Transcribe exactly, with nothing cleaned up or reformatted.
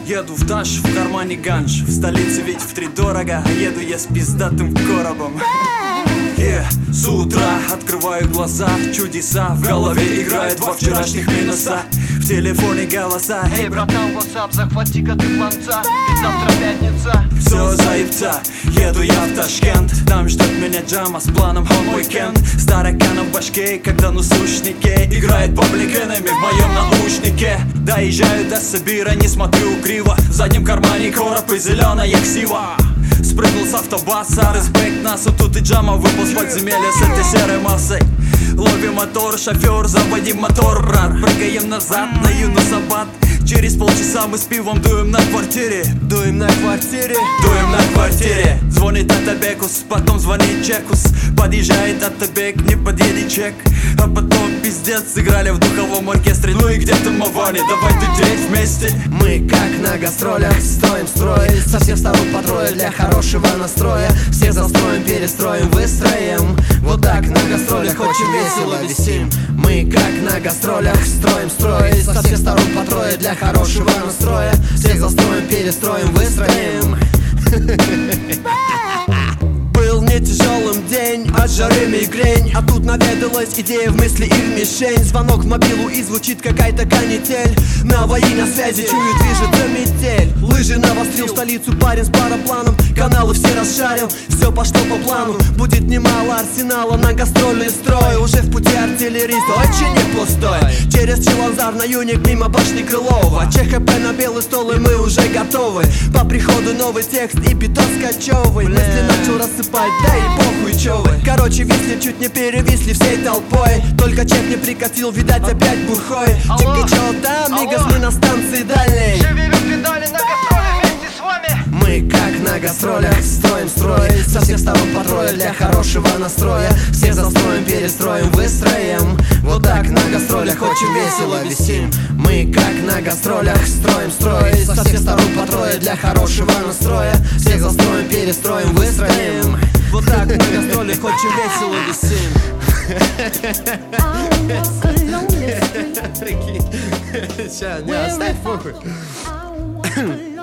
Еду в Таш, в кармане ганж. В столице ведь втридорого, а еду я с пиздатым коробом. Yeah. С утра открываю глаза, чудеса в голове играют во вчерашних минусах. В телефоне голоса: эй, братан, ватсап, захвати-ка ты планца, ведь завтра пятница. Все заебца, еду я в Ташкент. Там ждет меня джама с планом on weekend. С тараканом в башке, когда на сушнике играет Public Enemy в моем наушнике. Доезжаю до Сибира, не смотрю криво. В заднем кармане короб и зеленая ксива. Спрыгнул с автобаса, респект насу. Тут и джама выпал с подземелья с этой серой массой. Ловим мотор, шофер, заводи мотор, брат. Прыгаем назад на Юнусабад. Через полчаса мы с пивом дуем на квартире. Дуем на квартире, дуем на квартире. Звонит Атабекус, потом звонит Чекус. Подъезжает Атабек, не подъедет Чек. А потом пиздец, сыграли в духовом оркестре. Ну и где ты, Мавани, давай дудеть вместе. Мы как на гастролях, строим строй. Со всех сторон по трое для хорошего настроя. Всех застроим, перестроим, выстроим. Вот так на гастролях очень весело висим. Мы как на гастролях, строим строй. Со всех сторон по трое для хорошего настроя. Всех застроим, перестроим, выстроим. Был не тяжелым день, от жары мигрень. А тут наведалась идея в мысли и в мишень. Звонок в мобилу и звучит какая-то канитель. Наваи на связи, чую, движется метель. Лыжи навострил, столицу парень с парапланом. Каналы все расшарил, все пошло по плану. Будет немало арсенала на гастрольный строй. Уже в пути артиллерист, очень не пустой. Через Чиланзар на юник, мимо башни Крылова. ЧХП на белый стол и мы уже готовы. По приходу новый текст и биток скачевый. Мысли начал рассыпать, да и похуй чё вы. Короче, висли, чуть не перевисли всей толпой. Только чек не прикатил, видать опять бухой. Чики, чё там, мигас, мы на станции дальней. Шевелю педали на гастроли вместе с вами. Мы как на гастролях, строим строй. Со всех сторон по трое для хорошего настроя. Всех застроим, перестроим, выстроим. Вот так на гастролях очень весело висим. Мы как на гастролях, строим строй. Со всех сторон по трое для хорошего настроя. Всех застроим, перестроим, выстроим. Вот так на гастролях очень весело висим. Прикинь. Сейчас, не, оставь похуй.